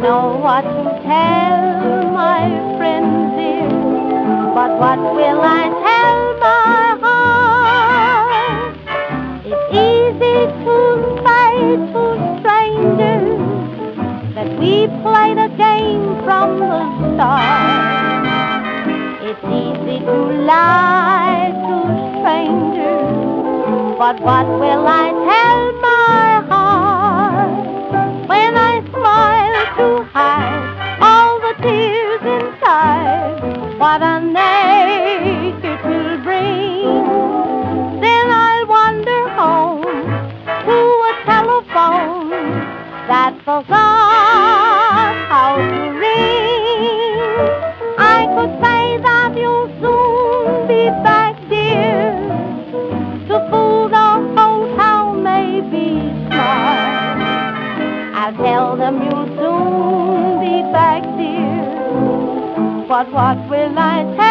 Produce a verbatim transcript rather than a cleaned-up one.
know what to tell my friends dear, but what will I tell my heart? It's easy to say to strangers that we played a game from the start. It's easy to lie to strangers, but what will I tell my heart? When I smile to hide all the tears inside, what a ache it will bring. Then I'll wander home to a telephone that forgot how to ring. I could say that you'll soon be back, dear, to fool the whole town may be smart. I'll tell them you'll soon be back, dear, but what will I tell